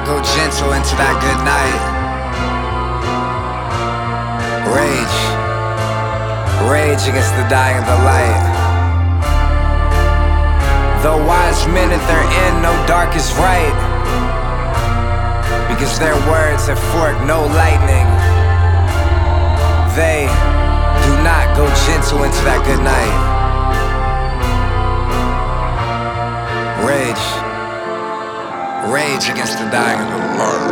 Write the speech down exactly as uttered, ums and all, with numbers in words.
go gentle into that good night. Rage, rage against the dying of the light. Though wise men at their end know dark is right, because their words have forked no lightning. They do not go gentle into that good night. Rage, rage against the dying of the light.